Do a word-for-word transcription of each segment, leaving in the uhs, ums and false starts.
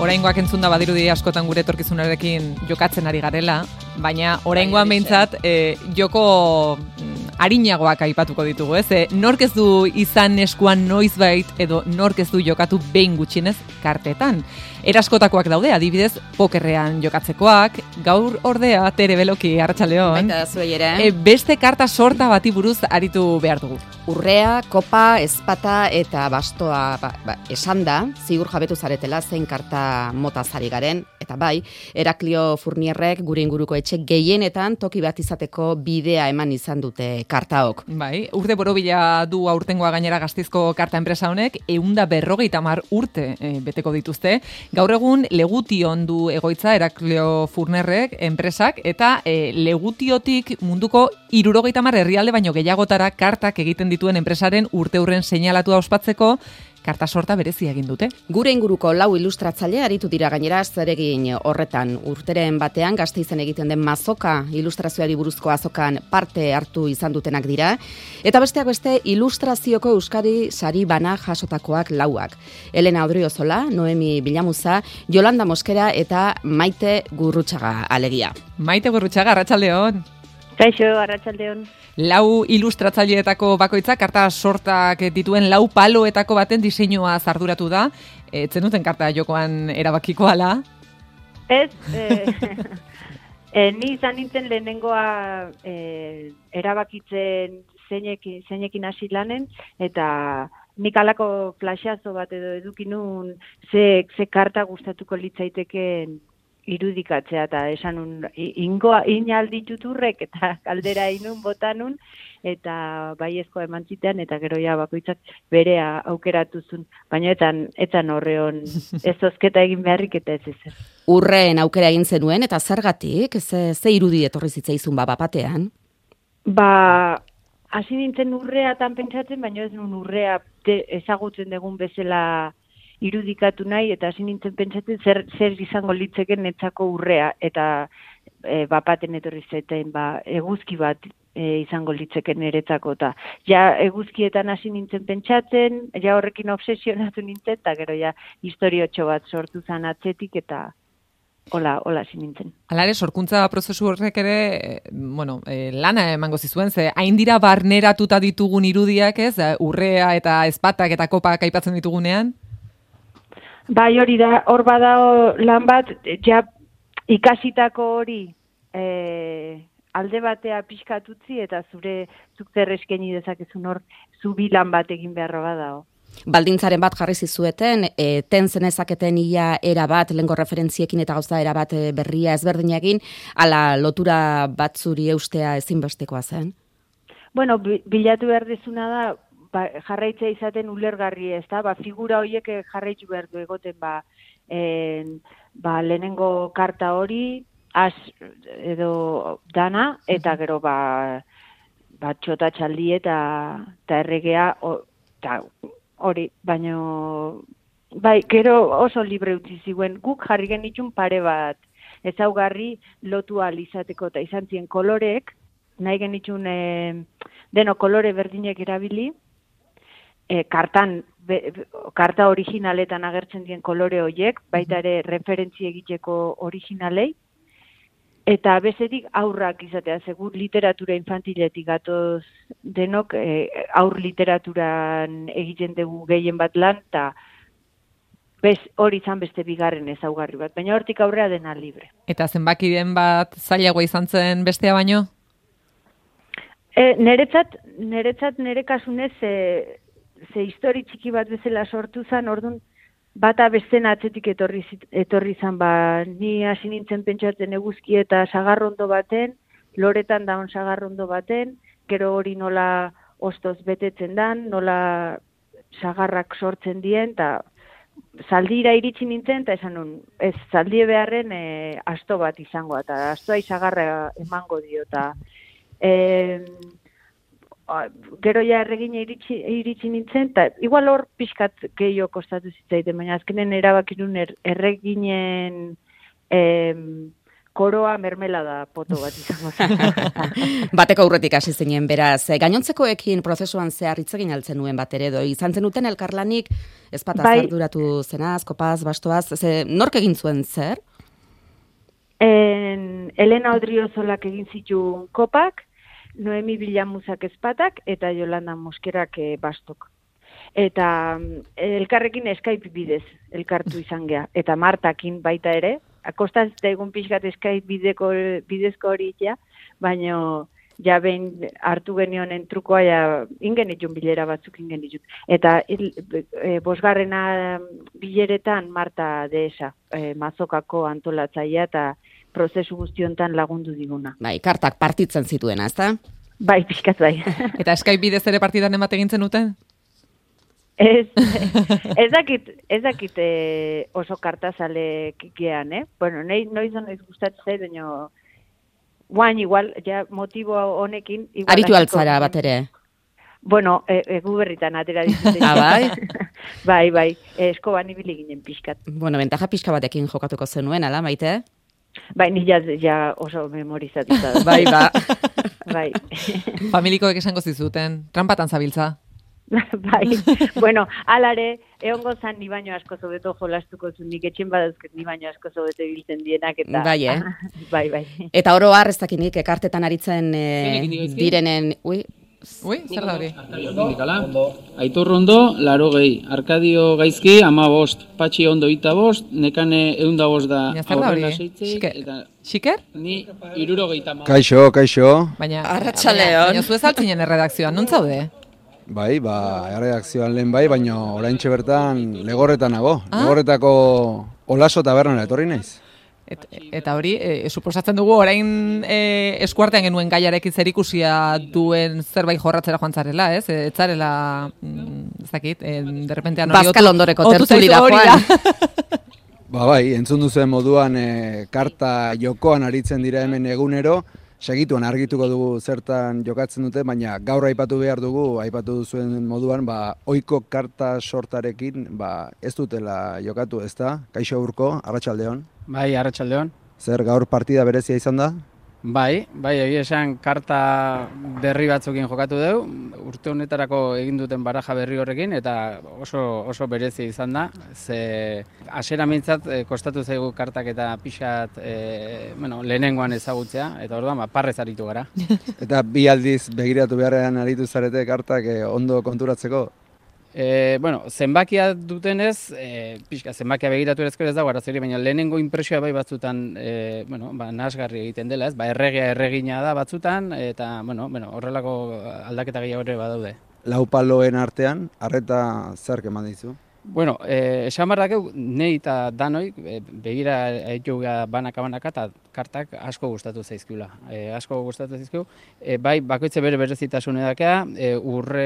oraingoak entzunda badirudi askotan gure etorkizunarekin jokatzen ari garela, baina oraingoan behintzat e, joko arinagoak aipatuko ditugu, ez? E, nork ez du izan eskuan noizbait edo nork ez du jokatu behin gutxienez kartetan. Eraskotakoak daude, adibidez, pokerrean jokatzekoak, gaur ordea Tere Beloki, arratsaldeon. Baita zuei ere. E, beste karta sorta bati buruz aritu behar dugu. Urrea, kopa, ezpata eta bastoa ba, ba, esan da, ziur jabetu zaretela zein karta mota zari garen, eta bai, Heraklio Furnierrek gure inguruko etxe gehienetan toki bat izateko bidea eman izan dute kartaok. Bai, urte borobila du aurtengoa gainera Gasteizko karta enpresa honek, ehun eta berrogeita hamar urte e, beteko dituzte. Gaur egun Legution du egoitza Heraklio Furnierrek enpresak, eta e, Legutiotik munduko hirurogeita hamar herrialde baino gehiagotara kartak egiten dituen enpresaren urteurren seinalatua ospatzeko karta sorta berezia egin dute. Gure inguruko lau ilustratzaile aritu dira gainera zeregin horretan. Urteren batean Gasteizen egiten den mazoka ilustrazioari buruzko azokan parte hartu izan dutenak dira, eta besteak beste ilustrazioko euskari sari bana jasotakoak lauak. Elena Odriozola, Noemi Bilamuza, Yolanda Moskera eta Maite Gurrutxaga alegia. Maite Gurrutxaga, arratsaldeon. Kaixo, arratsaldeon. Lau ilustratzaileetako bakoitza karta sortak dituen lau paloetako baten diseinua zarduratu da. Ez zenuten karta jokoan erabakiko ala? Ez, eh, eh, ni izan nintzen lehenengoa eh, erabakitzen zeinekin, zeinekin hasi lanen, eta nik alako flashazo bat edo edukinun ze, ze karta gustatuko litzaiteken irudikatzea, eta esan un, ingoa, inaldituturrek, eta kaldera inun, botanun, eta baiezkoa eman zitean, eta gero ja bakoitzak berea aukeratuzun, baina etan, etan horreon ez zozketa egin beharrik eta ez ezer. Urreen aukera egin zenuen, eta zergatik, ze, ze irudi etorri zitzaizun ba bapatean? Ba, hasi nintzen urreatan pentsatzen, baina ez nun urrea te, ezagutzen dugun bezala irudikatu nahi, eta hasi nintzen pentsatzen zer, zer izango litzeken netzako urrea, eta e, bapaten etorri zaiten ba, eguzki bat e, izango litzeken eretzako, eta ja eguzkietan hasi nintzen pentsatzen, ja horrekin obsesionatu nintzen, eta gero ja historiotxo bat sortu zan atzetik, eta hola, hola hasi nintzen. Alare, sorkuntza prozesu horrek ere, bueno, e, lana emango zizuen, ze hain dira barneratuta ditugun irudiak, ez, urrea eta ezpatak eta kopak aipatzen ditugunean? Bai, hori da, hor badao lan bat, ja ikasitako hori e, alde batea pixkatutzi eta zure zuk zer eskaini dezakezun hor zubi lan bat egin beharra badao. Baldintzaren bat jarri zizueten, e, ten zenezaketen ia era bat, lengo referentziekin eta gauza era bat berria ezberdinekin, ala lotura bat zuri eustea ezinbestekoa zen? Bueno, bilatu behar dezuna da, ba, jarraitzea izaten ulergarri ez da, ba, figura horiek jarraitzu behar du egoten, ba, en, ba, lehenengo karta hori, az edo dana, eta gero ba, ba txota txaldi eta, eta erregea, o, ta, hori, baino, bai, gero oso libre utzi ziguen, guk jarri genitxun pare bat ezaugarri lotu ahal izateko, eta izan ziren koloreek, nahi genitxun e, deno kolore berdinek erabili, E, kartan, be, karta originaletan agertzen dien kolore horiek, baita ere referentzi egiteko originalei, eta bezetik aurrak izatea, segur literatura infantiletik gatoz denok, e, aur literaturan egiten dugu gehien bat lan, eta bez, hori izan beste bigarren ezaugarri bat, baina hortik aurrea dena libre. Eta zenbakiden bat zailagoa izan zen bestea baino? E, neretzat, neretzat nere kasunez, e, ze histori txiki bat bezala sortu zen, orduan bata besten atzetik etorri, etorri zan, ba, ni hasi nintzen pentsatzen eguzki eta sagarrondo baten, loretan daun sagarrondo baten, gero hori nola ostoz betetzen dan, nola sagarrak sortzen dien, eta zaldira iritsi nintzen, eta esan nun, ez zaldie beharren e, asto bat izango, eta astoa sagarra emango dio, eta e, gero ja erregina iritsi, iritsi nintzen, eta igual hor pixkat gehiago kostatu zitzaiten, baina azkenen erabakirun er, erreginen em, koroa mermelada poto bat izango zen. Bateko aurretik hasi zinen, beraz. Gainontzekoekin prozesuan zehar hitz egin altzen nuen bat ere, edo izan zenuten elkarlanik ezpataz Bai. arduratu zenaz, kopaz, bastoaz, ze, nork egin zuen zer? En, Elena Odriozolak egin zituen kopak, Noemi Bilamuzak ezpatak, eta Jolanda Moskerak e, bastok. Eta elkarrekin Skype bidez elkartu izan gea. Eta Martakin baita ere, akostaz eta egun pixkat Skype bideko, bidezko hori ja, baina ja behin hartu genionen trukoa ja ingen itun bilera batzuk ingen ditut. Eta il, e, bosgarrena bileretan Marta Dehesa, e, Mazokako antolatzailea eta prozesu guztiontan lagundu diguna. Bai, kartak partitzen zituena, ezta? Bai, pixkat bai. Eta Skype bidez ere partidan emate gintzen uten? Ez, ez dakit, ez dakit eh, oso kartazale gean, eh? Bueno, nahi, noiz noiz gustatzen zait, baina guain igual, ja motibo honekin... Igual Aritu hasiko- altzara bat ere. Bueno, e, egu berritan atera dituzte. Ah, bai? bai, bai, eskoban ibili ginen pixkat. Bueno, ventaja pixka batekin jokatuko zenuen, ala, Maite? Bai, ni ja, ja oso memorizatuta. da. Bai, ba. bai. Familikoek esango zizuten, tranpatan zabiltza. bai, bueno, alare, egongo zan ni baino asko zobeto jolastuko zu, nik etxen badazket ni baino asko zobeto ibiltzen dienak, eta... Bai, eh? bai, bai. Eta oro har ez dakinik ekartetan aritzen eh, direnen... Ui, Ui, zer da hori? Indikala. Aitor Rondo, laro gehi. Arkadio Gaizki, ama bost. Patxi Ondo ita bost. Nekane eunda bost da Baina zer da hori? aurrena seitzeik. Xiker? Eta Xiker? ni iruro gehi tama. Kaixo, kaixo. Baina, Arratsaldeon. baina zu ez altzinen erredakzioan, non zaude? Bai, ba, erredakzioan lehen bai, baina oraintxe bertan legorretan nago. Ah? Legorretako Olaso tabernara etorri naiz. Et, eta hori, e, suposatzen dugu orain e, eskuartean genuen gaiarekin zerikusia duen zerbait jorratzera joan zarela, ez? E, ez zarela, mm, ez dakit, e, derrepentean hori... Bazkal ondoreko otu zaizu tertulira hori joan. da. Ba bai, entzun duzuen moduan e, karta jokoan aritzen dira hemen egunero, segituan argituko dugu zertan jokatzen dute, baina gaur aipatu behar dugu, aipatu duzuen moduan, ba, ohiko karta sortarekin ba, ez dutela jokatu, ezta? Kaixo Urko, arratsaldeon. Bai, arratsaldeon. Zer gaur partida berezia izan da? Bai, bai, egia esan karta berri batzukin jokatu dugu, urte honetarako egin duten baraja berri horrekin, eta oso, oso berezi izan da, ze hasera mintzat e, kostatu zaigu kartak eta pixat e, bueno, lehenengoan ezagutzea, eta orduan ba, parrez aritu gara. Eta bi aldiz begiratu beharrean aritu zarete kartak e, ondo konturatzeko? E, bueno, zenbakia dutenez, e, pixka, zenbakia begiratu ezkero ez dago arazeri, baina lehenengo inpresioa bai batzutan, e, bueno, ba, nahasgarri egiten dela, ez? Ba, erregea erregina da batzutan, eta, bueno, bueno, horrelako aldaketa gehiago ere badaude. Lau paloen artean, arreta zerk eman dizu? Bueno, eh, esan behar dakeu, nahi eta danoi, e, begira egitu banaka-banaka, eta kartak asko gustatu zaizkiula. E, asko gustatu zaizkiu, e, bai, bakoitze bere berezitasun edakea, e, urre,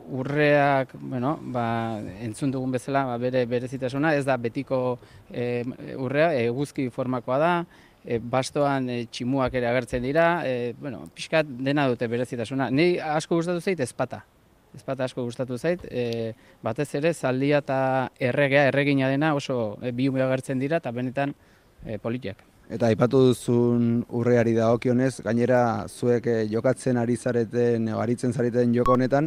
urreak, bueno, ba, entzun dugun bezala, ba, bere berezitasuna, ez da betiko e, urrea, eguzki formakoa da, e, bastoan e, tximuak ere agertzen dira, e, bueno, pixkat dena dute berezitasuna. Ni asko gustatu zait ezpata. Ezpata asko gustatu zait, e, batez ere zaldia eta erregea, erregina dena oso e, biume agertzen dira eta benetan e, politiak. Eta aipatu duzun urreari dagokionez, gainera zuek eh, jokatzen ari zareten, edo aritzen zareten joko honetan,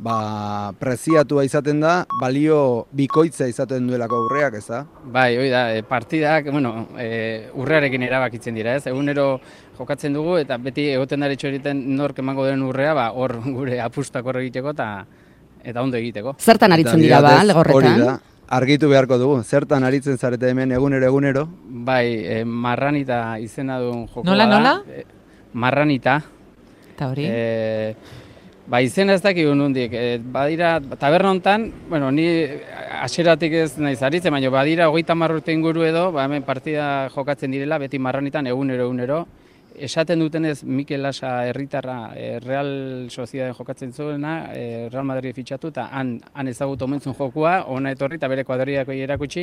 ba, preziatua izaten da, balio bikoitza izaten duelako urreak, ez da? Bai, hori da, e, partidak, bueno, e, urrearekin erabakitzen dira, ez? Egunero jokatzen dugu eta beti egoten da egiten nork emango den urrea, ba, hor gure apustak hor egiteko eta eta ondo egiteko. Zertan aritzen dira ba, legorretan? Hori da, argitu beharko dugu, zertan aritzen zarete hemen egunero egunero? Bai, e, marranita izena duen jokoa da. Nola, nola? E, marranita. Eta hori? E, ba, izena ez dakigu nondik. E, badira, taberna hontan, bueno, ni hasieratik ez naiz aritzen, baina badira hogeita hamar urte inguru edo, ba, hemen partida jokatzen direla, beti marranitan egunero egunero. Esaten dutenez Mikel Lasa herritarra e, Real Sociedad jokatzen zuena, e, Real Madrid fitxatu eta han, han ezagutu omentzun jokua, ona etorri eta bere kuadriako erakutsi,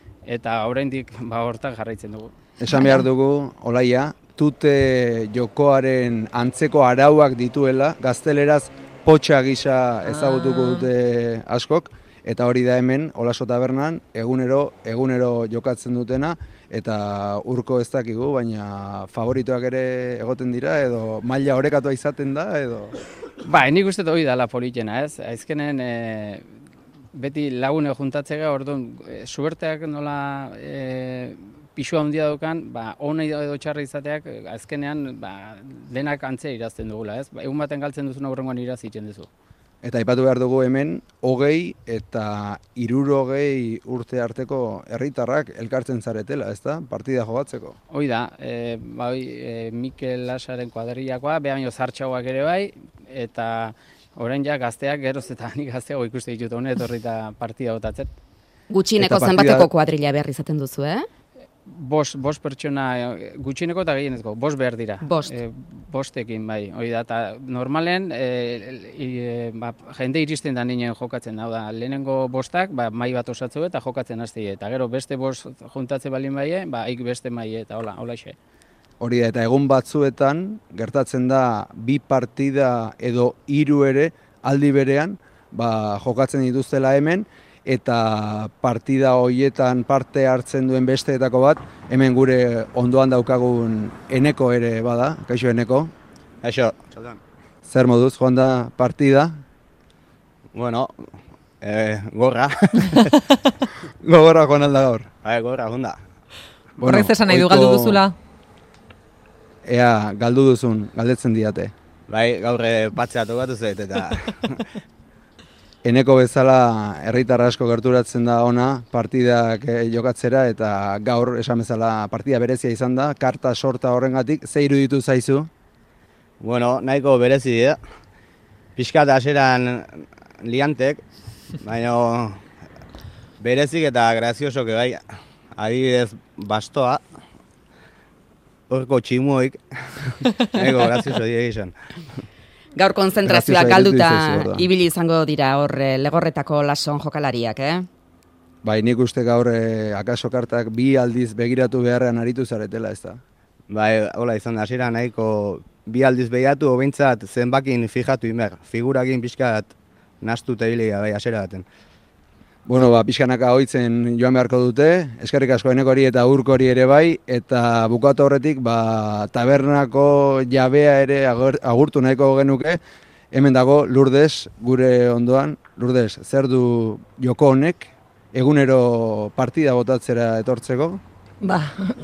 eta oraindik ba, hortan jarraitzen dugu. Esan behar dugu, Olaia, tute jokoaren antzeko arauak dituela, gazteleraz potxa gisa ezagutuko dute askok, eta hori da hemen, Olaso Tabernan, egunero, egunero jokatzen dutena, eta urko ez dakigu, baina favoritoak ere egoten dira, edo maila orekatua izaten da, edo... Ba, nik uste hori da la politena, ez? Aizkenen e, beti lagune juntatzea, orduan, e, suerteak nola e, pixua handia dukan, ba, ona edo txarra izateak, azkenean, ba, denak antzea irazten dugula, ez? Ba, egun baten galtzen duzun aurrengoan iraz itzen duzu. Eta aipatu behar dugu hemen, hogei eta hirurogei urte arteko herritarrak elkartzen zaretela, ez da? Partida jogatzeko. Hoi da, e, ba, oi, e, Mikel Lasaren kuadrillakoa, behaino zartxauak ere bai, eta orain ja gazteak geroz eta nik gazteago ikuste ditut honet etorri eta partida botatzen. Gutxineko Eta zenbateko partida- kuadrilla behar izaten duzu, eh? Bost, bost pertsona, e, gutxineko eta gehienezko, bost behar dira. Bost. E, bostekin, bai, hori da, eta normalen, e, e, ba, jende iristen da ninen jokatzen, hau da, lehenengo bostak, ba, mai bat osatzu eta jokatzen hasti, eta gero beste bost juntatze balin baie, ba, haik beste mai eta hola, hola xe. Hori da, eta egun batzuetan, gertatzen da, bi partida edo hiru ere, aldi berean, ba, jokatzen dituztela hemen, eta partida hoietan parte hartzen duen besteetako bat, hemen gure ondoan daukagun Eneko ere bada, kaixo Eneko. Kaixo. Zer moduz, joan da partida? Bueno, eh, gorra. Gogorra joan alda gaur. Bai, gorra, honda. Horrek esan nahi du ohiko- galdu duzula? Ea, galdu duzun, galdetzen diate. Bai, gaur eh, patzea tokatu zait, eta... Eneko bezala herritar asko gerturatzen da ona partidak eh, jokatzera, eta gaur esan bezala partida berezia izan da, karta sorta horrengatik, ze iruditu zaizu? Bueno, nahiko berezi dira. Pixkat aseran liantek, baina berezik eta graziosok bai. Adibidez, bastoa, horko tximuik, nahiko grazioso dira izan. Gaur konzentrazioa Graziosa galduta iruditu zaizu, hor da. ibili izango dira hor eh, legorretako lason jokalariak, eh? Bai, nik uste gaur eh, akaso kartak bi aldiz begiratu beharrean aritu zaretela, ez da? Bai, hola izan da, hasieran nahiko bi aldiz behiatu, behintzat zenbakin fijatu inber. Figurakin pixkat nastu eta hilia, bai, hasera baten. Bueno, ba, pixkanaka hoitzen joan beharko dute, eskerrik asko Enekori eta Urkori ere bai, eta bukatu horretik, ba, tabernako jabea ere agur- agurtu nahiko genuke, hemen dago Lourdes gure ondoan. Lourdes, zer du joko honek, egunero partida botatzera etortzeko? Ba,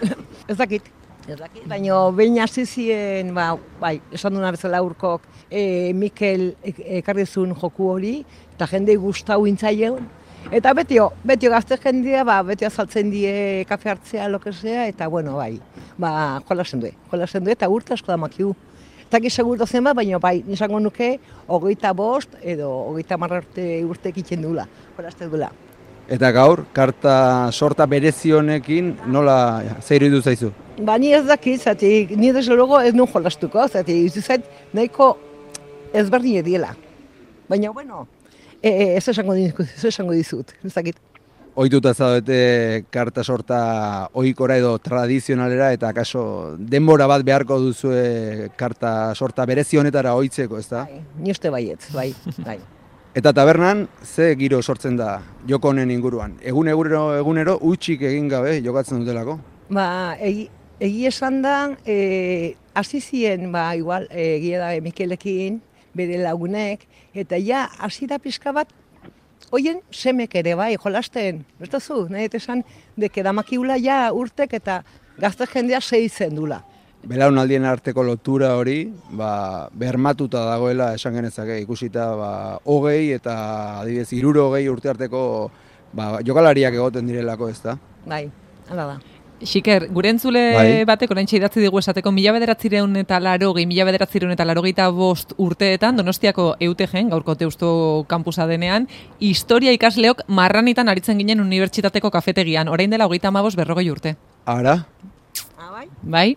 ez dakit, ez dakit, baina behin hasi zien, ba, bai, esan duna bezala Urkok, e, Mikel e- ekarri zuen joku hori, eta jendei gustau intzaileon, eta betio, betio gazte jendea, ba, betio azaltzen die kafe hartzea, lo que sea, eta bueno, bai, ba, jolasen du, jolasen du, eta urte asko da makiu. Eta ki segurto zen bat, baina bai, nisango nuke, hogeita bost, edo hogeita marra urte urte egiten dula, jolasten dula. Eta gaur, karta sorta berezi honekin nola zer iruditu zaizu? Ba, ni ez dakit, zati, ni desde luego ez nun jolastuko, zati, izu zait, nahiko ezberdin ediela. Baina, bueno, e, e, ez esango dizut, ez esango dizut, ez dakit. Ohituta zaudete karta sorta ohikora edo tradizionalera, eta akaso denbora bat beharko duzue karta sorta berezi honetara ohitzeko, ezta? Bai, ni uste baietz, bai, bai. Eta tabernan ze giro sortzen da joko honen inguruan? Egun egunero egunero utxik egin gabe jokatzen dutelako. Ba, egi, egi esan da, e, hasi zien, ba, igual, e, egia da Mikelekin, bere lagunek, eta ja, hasi da pixka bat, hoien semek ere bai, jolasten, ez dazu, nahi eta esan, deke damakiula ja urtek eta gazte jendea sehitzen dula. Belaunaldien arteko lotura hori, ba, bermatuta dagoela esan genezake, ikusita ba, hogei eta adibidez hirurogei urte arteko ba, jokalariak egoten direlako, ezta? Bai, hala da. Xiker, gure entzule Bai. batek oraintxe idatzi digu esateko mila bederatzireun eta larogei, mila bederatzireun eta larogeita bost urteetan, Donostiako eutegen, gaurko Deusto kampusa denean, historia ikasleok marranitan aritzen ginen unibertsitateko kafetegian, orain dela hogeita hamabost berrogei urte. Ara, Ah, bai? Bai?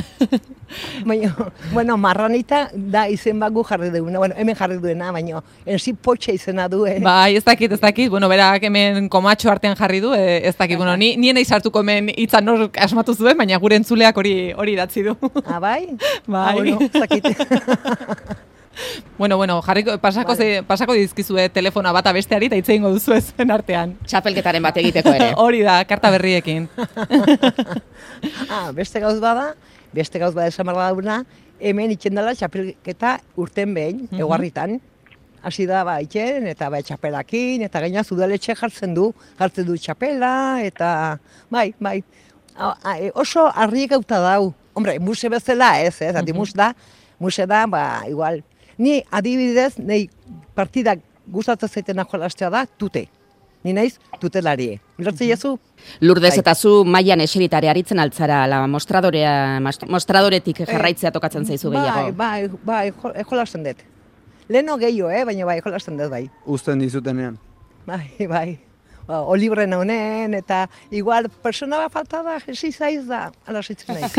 Baina, bueno, marranita da izen bat gu jarri duena, bueno, hemen jarri duena, baina enzi potxe izena du, eh? Bai, ez dakit, ez dakit, bueno, berak hemen komatxo artean jarri du, eh, ez dakit, bueno, ni, nien sartuko hemen hitzan nor asmatu zuen, baina gure entzuleak hori hori idatzi du. Ah, bai? Bai. Ah, bueno, ez dakit. Bueno, bueno, jarriko, pasako, Vale. ze, pasako dizkizue telefona bata besteari eta hitz egingo duzu zen artean. Txapelketaren bat egiteko ere. Hori da, karta berriekin. Ah, beste gauz bada, beste gauz bada esan behar dauna, hemen itxen dela txapelketa urten behin, Mhm. eguarritan. Hasi da ba itxen, eta ba txapelakin, eta gaina udaletxe jartzen du, jartzen du txapela, eta bai, bai. A, a, e, oso arriegauta dau. Hombre, muse bezala ez, ez, ati mus da, muse da, ba, igual. Ni adibidez, nei partida gustatzen zaitena jolastea da, tute. Ni naiz tutelari. Ulertzen jezu? Lourdes, Bai. eta zu mailan eseritare aritzen altzara, la mostradorea, mas- mostradoretik jarraitzea tokatzen zaizu gehiago. Bai, bai, bai, jo- eh, jolasten dut. Leheno gehiago, eh, baina bai, jolasten dut, bai. Uzten dizutenean. Bai, bai. Ba, olibren honen, eta igual persona bat falta da, jesi zaiz da, ala zitzen nahi.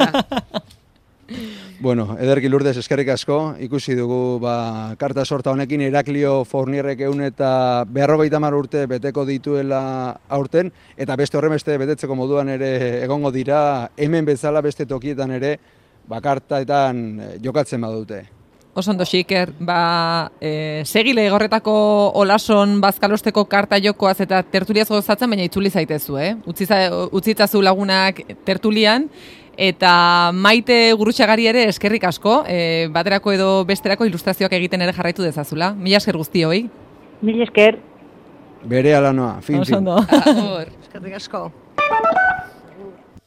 Bueno, ederki Lourdes eskerrik asko, ikusi dugu ba, karta sorta honekin Heraklio Fournierrek ehun eta berrogeita hamar urte beteko dituela aurten, eta beste horrenbeste betetzeko moduan ere egongo dira, hemen bezala beste tokietan ere, ba, kartaetan eh, jokatzen badute. Oso ondo xiker, ba, e, segile egorretako olason bazkalosteko karta jokoaz eta tertuliaz gozatzen, baina itzuli zaitezu, eh? Utzitzazu lagunak tertulian, eta Maite Gurutxagari ere eskerrik asko, e, baterako edo besterako ilustrazioak egiten ere jarraitu dezazula. Mila esker guztioi. Mil esker. Bere alanoa, fin, Oso fin. ondo. Agur. Eskerrik asko.